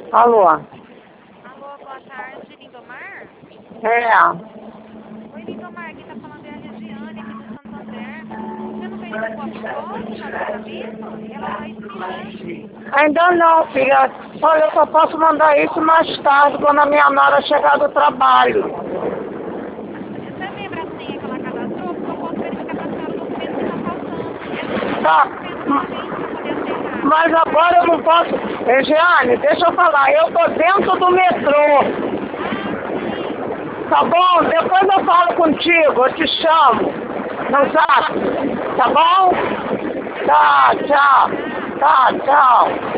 Alô? Alô, boa tarde, Lindomar? É. Oi, Lindomar, quem tá falando é a Regiane aqui do Santo André. Você não verificou a foto do casamento? Ela tá expirante. Ainda não, filha. Olha, eu só posso mandar isso mais tarde, quando a minha nora chegar do trabalho. Você lembra a senha que ela cadastrou? Porque eu posso verificar pra senhora o documento que tá faltando. É só mandar Tá. o documento pra gente pra poder acertar. Mas agora eu não posso. Regiane, deixa eu falar. Eu tô dentro do metrô. Ah, sim. Tá bom? Depois eu falo contigo. Eu te chamo. No zap. Tá bom? Sem Tá, problema. tchau. Tchau. Tá, tchau.